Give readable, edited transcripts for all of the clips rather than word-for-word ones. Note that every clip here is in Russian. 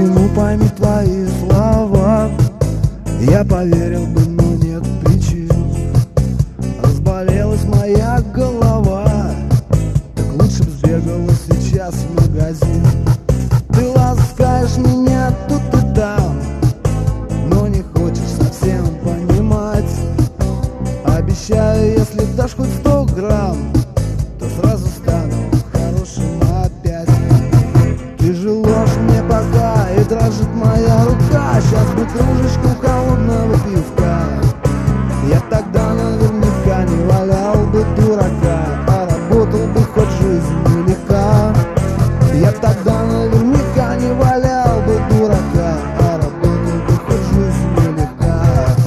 почему, пойми твои слова. Я поверил бы, но нет причин. Разболелась моя голова, так лучше б сбегала сейчас в магазин. Ты ласкаешь меня тут и там, но не хочешь совсем понимать. Обещаю, если дашь хоть 100 грамм, то сразу стану хорошим опять. Ты же ложь мне пока, и дрожит моя рука. Сейчас бы кружечку холодного пивка. Я тогда наверняка не валял бы дурака, а работал бы хоть жизнь нелегка. Я тогда наверняка не валял бы дурака, а работал бы хоть жизнь нелегка.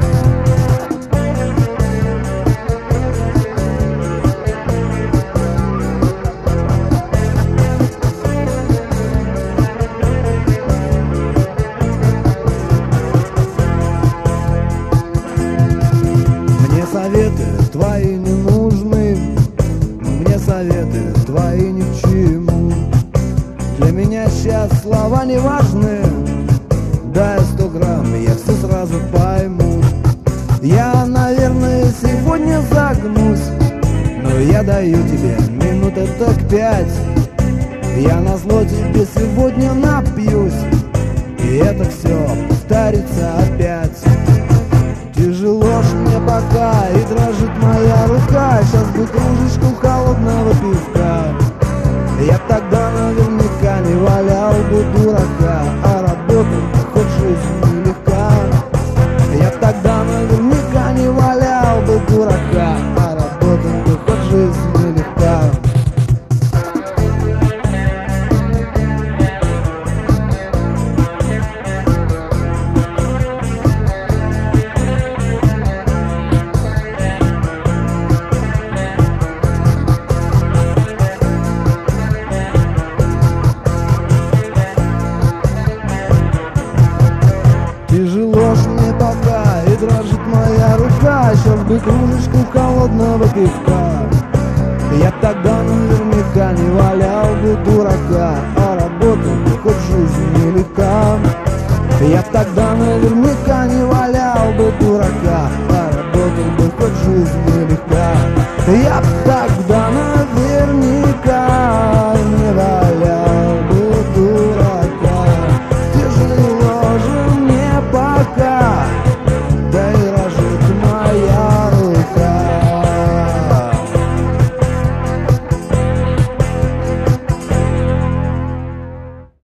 Мне советы твои не нужны, мне советы твои ни к чему. Для меня сейчас слова не важны. Дай 100 грамм, я все сразу пойму. Я, наверное, сегодня загнусь, но я даю тебе минут так 5. Я назло тебе сегодня напьюсь, и это все повторится опять. Тяжело ж мне пока, и дрожит моя рука. Сейчас бы кружечку холодного пивка. Я тогда наверняка не валял бы дурака, а работал бы хоть жизнь нелегка. Я тогда наверняка не валял бы дурака, а работал бы хоть жизнь нелегка. Тяжело ж мне пока, и дрожит моя рука. Сейчас бы кружечку холодного пивка. Я тогда наверняка не валял бы дурака, а работал бы хоть жизнь нелегка. Я тогда наверняка не валял бы дурака, а работал бы хоть жизнь нелегка. Я так